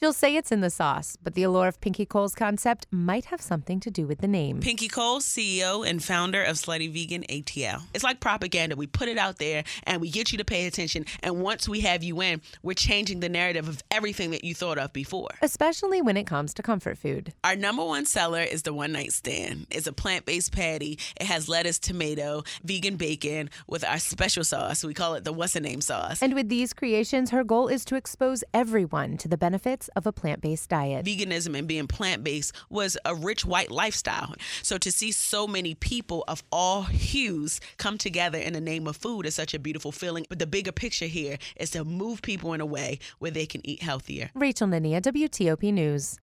She'll say it's in the sauce, but the allure of Pinky Cole's concept might have something to do with the name. Pinky Cole, CEO and founder of Slutty Vegan ATL. It's like propaganda. We put it out there and we get you to pay attention. And once we have you in, we're changing the narrative of everything that you thought of before. Especially when it comes to comfort food. Our number one seller is the One Night Stand. It's a plant-based patty. It has lettuce, tomato, vegan bacon with our special sauce. We call it the What's the Name sauce. And with these creations, her goal is to expose everyone to the benefits of a plant-based diet. Veganism and being plant-based was a rich white lifestyle. So to see so many people of all hues come together in the name of food is such a beautiful feeling. But the bigger picture here is to move people in a way where they can eat healthier. Rachel Nania, WTOP News.